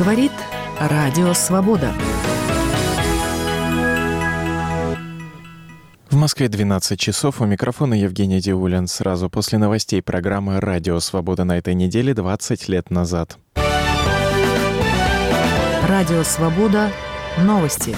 Говорит Радио Свобода. В Москве 12 часов. У микрофона Евгений Диулин. Сразу после новостей программы «Радио Свобода» на этой неделе 20 лет назад. Радио Свобода. Новости.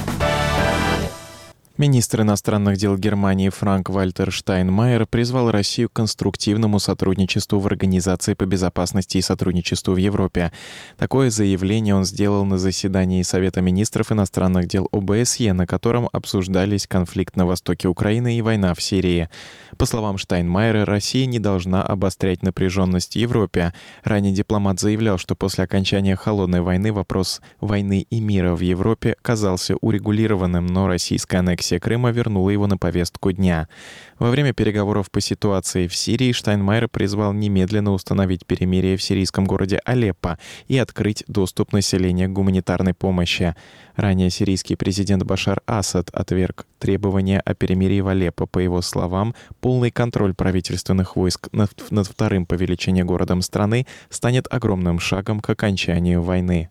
Министр иностранных дел Германии Франк-Вальтер Штайнмайер призвал Россию к конструктивному сотрудничеству в Организации по безопасности и сотрудничеству в Европе. Такое заявление он сделал на заседании Совета министров иностранных дел ОБСЕ, на котором обсуждались конфликт на востоке Украины и война в Сирии. По словам Штайнмайера, Россия не должна обострять напряженность в Европе. Ранее дипломат заявлял, что после окончания Холодной войны вопрос войны и мира в Европе казался урегулированным, но российская аннексия Крыма вернула его на повестку дня. Во время переговоров по ситуации в Сирии Штайнмайер призвал немедленно установить перемирие в сирийском городе Алеппо и открыть доступ населения к гуманитарной помощи. Ранее сирийский президент Башар Асад отверг требования о перемирии в Алеппо. По его словам, полный контроль правительственных войск над вторым по величине городом страны станет огромным шагом к окончанию войны.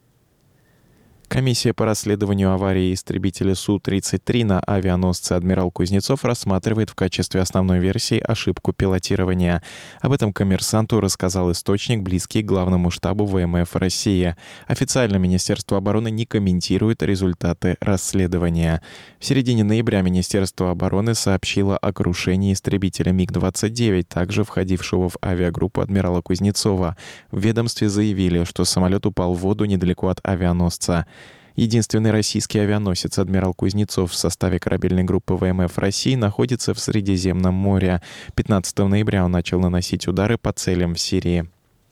Комиссия по расследованию аварии истребителя Су-33 на авианосце «Адмирал Кузнецов» рассматривает в качестве основной версии ошибку пилотирования. Об этом «Коммерсанту» рассказал источник, близкий к главному штабу ВМФ России. Официально Министерство обороны не комментирует результаты расследования. В середине ноября Министерство обороны сообщило о крушении истребителя МиГ-29, также входившего в авиагруппу «Адмирала Кузнецова». В ведомстве заявили, что самолет упал в воду недалеко от авианосца. Единственный российский авианосец «Адмирал Кузнецов» в составе корабельной группы ВМФ России находится в Средиземном море. 15 ноября он начал наносить удары по целям в Сирии.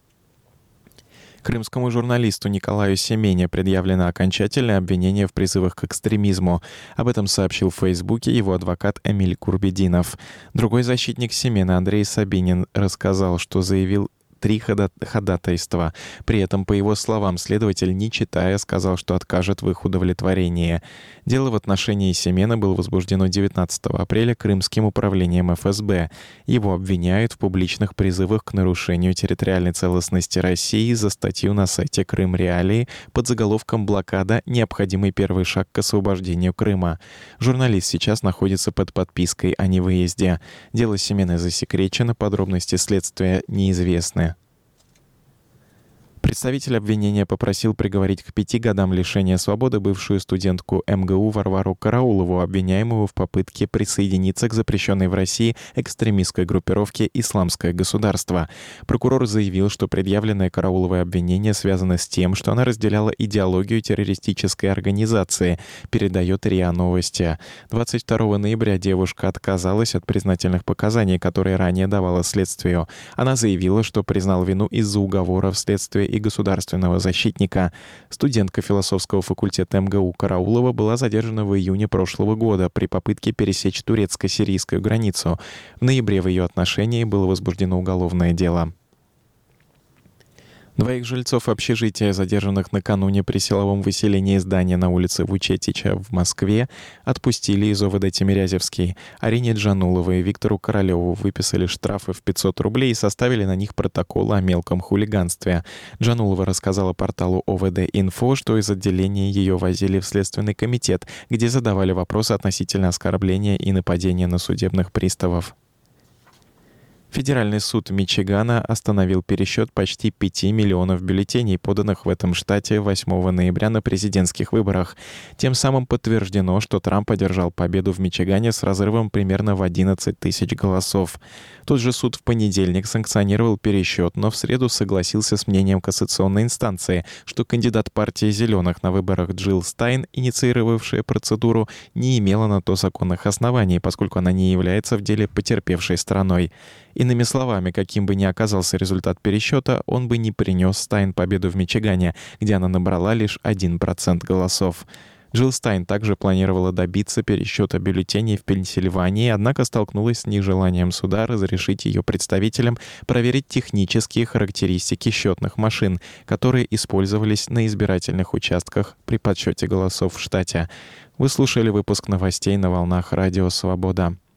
Крымскому журналисту Николаю Семене предъявлено окончательное обвинение в призывах к экстремизму. Об этом сообщил в Фейсбуке его адвокат Эмиль Курбединов. Другой защитник Семена, Андрей Сабинин, рассказал, что заявил 3 ходатайства. При этом, по его словам, следователь, не читая, сказал, что откажет в их удовлетворении. Дело в отношении Семена было возбуждено 19 апреля Крымским управлением ФСБ. Его обвиняют в публичных призывах к нарушению территориальной целостности России за статью на сайте «Крым Реалии» под заголовком «Блокада. Необходимый первый шаг к освобождению Крыма». Журналист сейчас находится под подпиской о невыезде. Дело Семена засекречено, подробности следствия неизвестны. Представитель обвинения попросил приговорить к 5 годам лишения свободы бывшую студентку МГУ Варвару Караулову, обвиняемую в попытке присоединиться к запрещенной в России экстремистской группировке «Исламское государство». Прокурор заявил, что предъявленное Карауловой обвинение связано с тем, что она разделяла идеологию террористической организации, передает РИА Новости. 22 ноября девушка отказалась от признательных показаний, которые ранее давала следствию. Она заявила, что признал вину из-за уговоров следствия и государственного защитника. Студентка философского факультета МГУ Караулова была задержана в июне прошлого года при попытке пересечь турецко-сирийскую границу. В ноябре в ее отношении было возбуждено уголовное дело. 2 жильцов общежития, задержанных накануне при силовом выселении здания на улице Вучетича в Москве, отпустили из ОВД Тимирязевский. Арине Джануловой и Виктору Королеву выписали штрафы в 500 рублей и составили на них протокол о мелком хулиганстве. Джанулова рассказала порталу ОВД-Инфо, что из отделения ее возили в Следственный комитет, где задавали вопросы относительно оскорбления и нападения на судебных приставов. Федеральный суд Мичигана остановил пересчет почти 5 миллионов бюллетеней, поданных в этом штате 8 ноября на президентских выборах. Тем самым подтверждено, что Трамп одержал победу в Мичигане с разрывом примерно в 11 тысяч голосов. Тот же суд в понедельник санкционировал пересчет, но в среду согласился с мнением кассационной инстанции, что кандидат партии «Зеленых» на выборах Джилл Стайн, инициировавшая процедуру, не имела на то законных оснований, поскольку она не является в деле потерпевшей стороной. Иными словами, каким бы ни оказался результат пересчета, он бы не принес Стайн победу в Мичигане, где она набрала лишь 1% голосов. Джилл Стайн также планировала добиться пересчета бюллетеней в Пенсильвании, однако столкнулась с нежеланием суда разрешить ее представителям проверить технические характеристики счетных машин, которые использовались на избирательных участках при подсчете голосов в штате. Вы слушали выпуск новостей на волнах Радио Свобода.